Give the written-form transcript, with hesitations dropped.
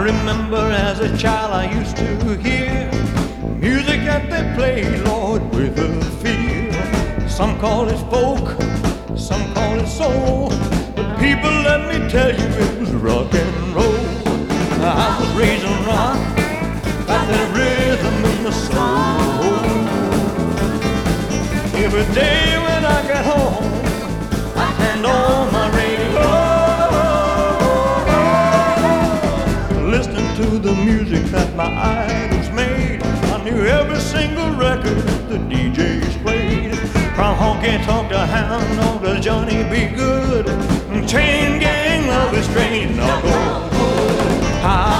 remember as a child I used to hear music that they played, Lord, with a feel. Some call it folk, some call it soul, but people, let me tell you, it was rock and roll. I was raised on rock, got that rhythm in my soul. Every day when I get home, I turned on my radio, listening to the music that my idols made. I knew every single record the DJs played, from Honky Tonk to Hound Dog to Johnny B. Good, Chain Gang, Love is Strange, Knock on Wood.